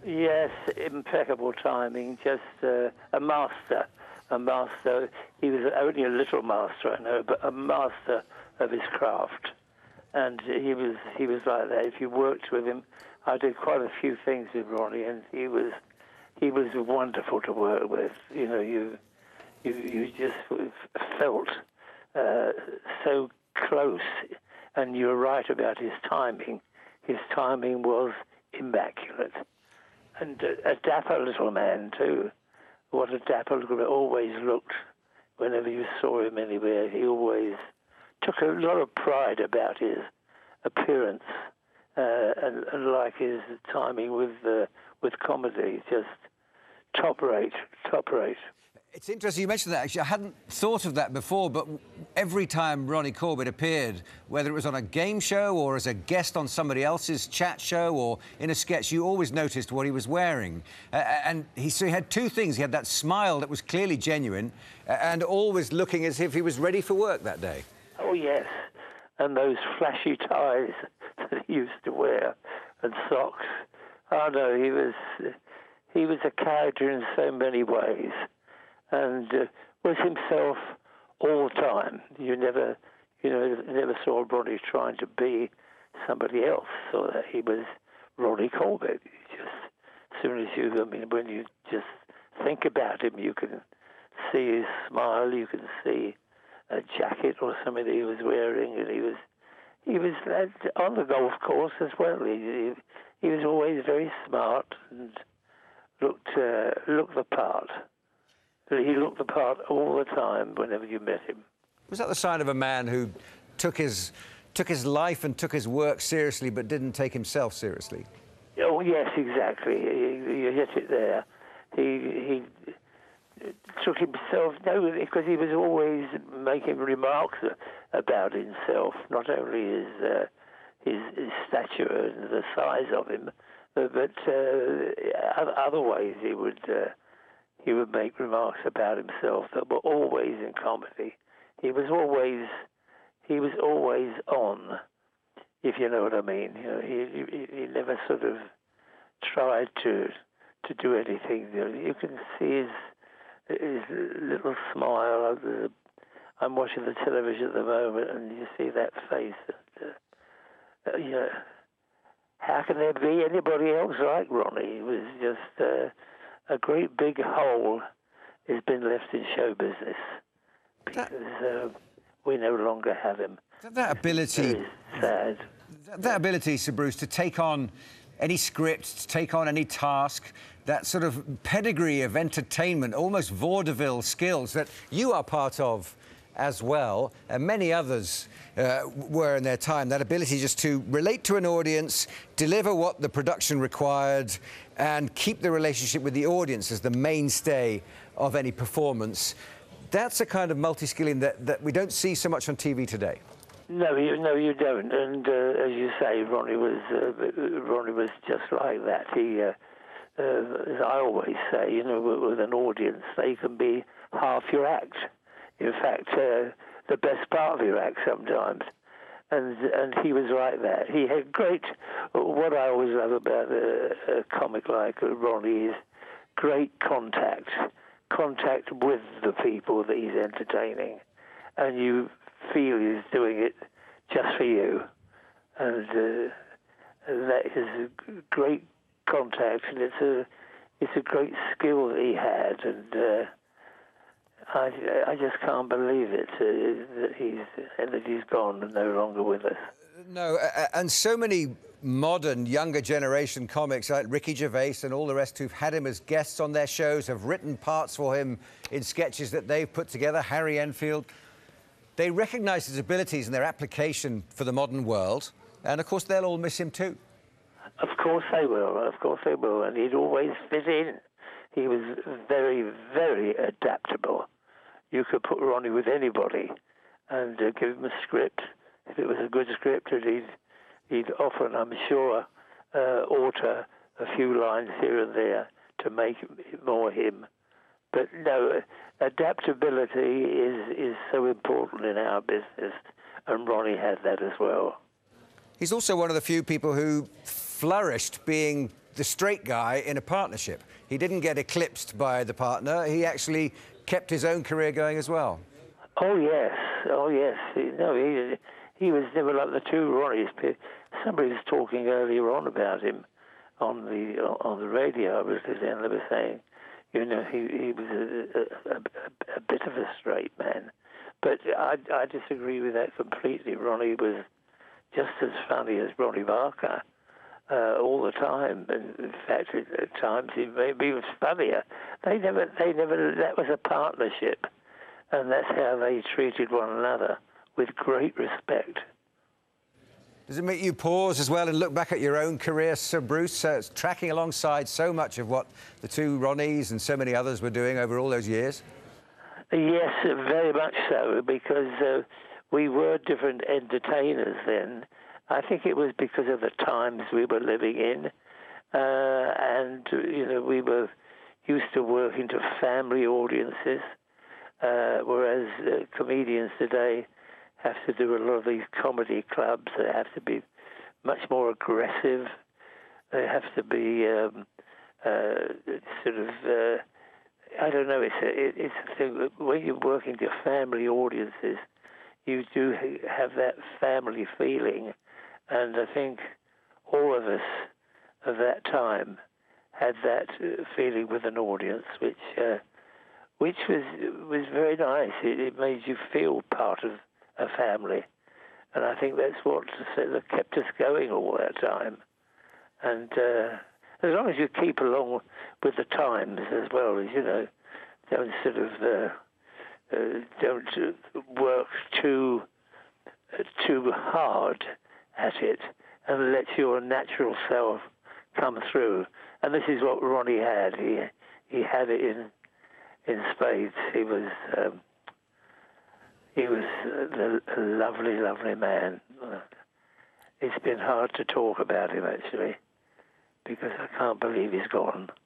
Yes, impeccable timing, just a master. A master. He was only a little master, I know, but a master of his craft. And he was like that. If you worked with him, I did quite a few things with Ronnie, and he was wonderful to work with. You know, you just felt so close, and you're right about his timing. His timing was immaculate. And a dapper little man, too. What a dapper little man always looked whenever you saw him anywhere. He always took a lot of pride about his appearance and like his timing with comedy. Just top rate. It's interesting you mentioned that, actually. I hadn't thought of that before, but every time Ronnie Corbett appeared, whether it was on a game show or as a guest on somebody else's chat show or in a sketch, you always noticed what he was wearing. So he had two things. He had that smile that was clearly genuine and always looking as if he was ready for work that day. Oh, yes. And those flashy ties that he used to wear and socks. Oh, no, he was a character in so many ways. And was himself all the time. You never saw Ronnie trying to be somebody else. So that he was Ronnie Corbett. As soon as when you just think about him, you can see his smile. You can see a jacket or something that he was wearing, and he was on the golf course as well. He was always very smart and looked the part. He looked the part all the time whenever you met him. Was that the sign of a man who took his life and took his work seriously but didn't take himself seriously? Oh, yes, exactly. You hit it there. He took himself, because he was always making remarks about himself, not only his stature and the size of him, but other ways he would make remarks about himself that were always in comedy. He was always on, if you know what I mean. You know, he never sort of tried to do anything. You can see his little smile. I'm watching the television at the moment, and you see that face. You know, how can there be anybody else like Ronnie? He was just a great big hole has been left in show business because we no longer have him. That ability, sad. That ability, Sir Bruce, to take on any script, to take on any task, that sort of pedigree of entertainment, almost vaudeville skills that you are part of as well, and many others were in their time, that ability just to relate to an audience, deliver what the production required, and keep the relationship with the audience as the mainstay of any performance. That's a kind of multi-skilling that we don't see so much on TV today. No, you don't. And as you say, Ronnie was just like that. He, as I always say, you know, with an audience, they can be half your act. In fact, the best part of your act sometimes. And he was like that. He had what I always love about a comic like Ronnie is great contact with the people that he's entertaining. And you feel he's doing it just for you. And that is a great contact, and it's a great skill that he had. And I just can't believe it that he's gone and no longer with us. No, and so many modern, younger generation comics like Ricky Gervais and all the rest who've had him as guests on their shows, have written parts for him in sketches that they've put together, Harry Enfield. They recognise his abilities and their application for the modern world, and of course they'll all miss him too. Of course they will, and he'd always fit in. He was very, very adaptable. You could put Ronnie with anybody and give him a script. If it was a good script, he'd often, I'm sure, alter a few lines here and there to make it more him. But no, adaptability is so important in our business, and Ronnie had that as well. He's also one of the few people who flourished being the straight guy in a partnership. He didn't get eclipsed by the partner. He actually kept his own career going as well. Oh yes, oh yes. He was never like the two Ronnies. Somebody was talking earlier on about him on the radio. I was listening. They were saying, you know, he was a bit of a straight man. But I disagree with that completely. Ronnie was just as funny as Ronnie Barker all the time. And in fact, at times he maybe was funnier. They never. That was a partnership, and that's how they treated one another, with great respect. Does it make you pause as well and look back at your own career, Sir Bruce, tracking alongside so much of what the two Ronnies and so many others were doing over all those years? Yes, very much so, because we were different entertainers then. I think it was because of the times we were living in, and you know, we were used to working to family audiences, whereas comedians today have to do a lot of these comedy clubs. They have to be much more aggressive. They have to be sort of. I don't know. It's a thing that when you're working to family audiences, you do have that family feeling, and I think all of us of that time had that feeling with an audience, which was very nice. It made you feel part of a family, and I think that's what kept us going all that time. And as long as you keep along with the times as well, as you know, don't sort of don't work too hard at it, and let your natural self come through. And this is what Ronnie had. He had it in spades. He was a lovely, lovely man. It's been hard to talk about him, actually, because I can't believe he's gone.